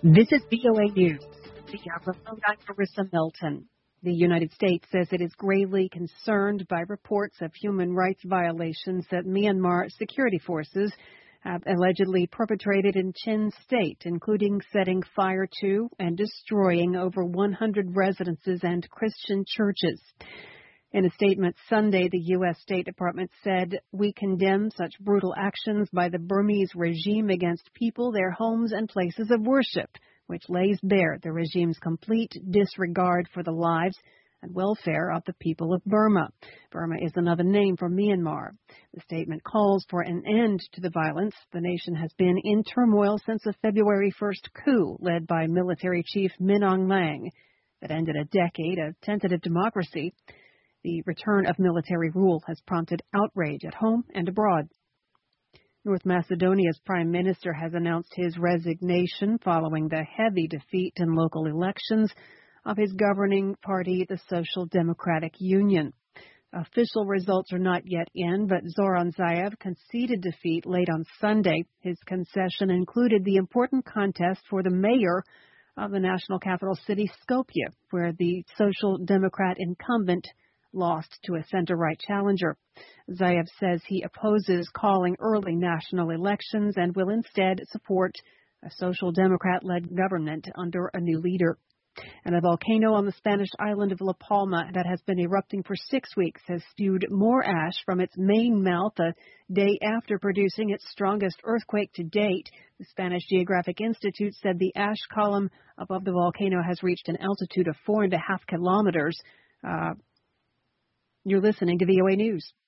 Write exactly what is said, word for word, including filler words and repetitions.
This is V O A News. The Remote I'm Marissa Melton. The United States says it is gravely concerned by reports of human rights violations that Myanmar security forces have allegedly perpetrated in Chin State, including setting fire to and destroying over one hundred residences and Christian churches. In a statement Sunday, the U S. State Department said, "We condemn such brutal actions by the Burmese regime against people, their homes, and places of worship, which lays bare the regime's complete disregard for the lives and welfare of the people of Burma." Burma is another name for Myanmar. The statement calls for an end to the violence. The nation has been in turmoil since the February first coup led by military chief Min Aung Hlaing that ended a decade of tentative democracy. The return of military rule has prompted outrage at home and abroad. North Macedonia's prime minister has announced his resignation following the heavy defeat in local elections of his governing party, the Social Democratic Union. Official results are not yet in, but Zoran Zaev conceded defeat late on Sunday. His concession included the important contest for the mayor of the national capital city, Skopje, where the Social Democrat incumbent lost to a center-right challenger. Zaev says he opposes calling early national elections and will instead support a Social Democrat-led government under a new leader. And a volcano on the Spanish island of La Palma that has been erupting for six weeks has spewed more ash from its main mouth a day after producing its strongest earthquake to date. The Spanish Geographic Institute said the ash column above the volcano has reached an altitude of four and a half kilometers. Uh, You're listening to V O A News.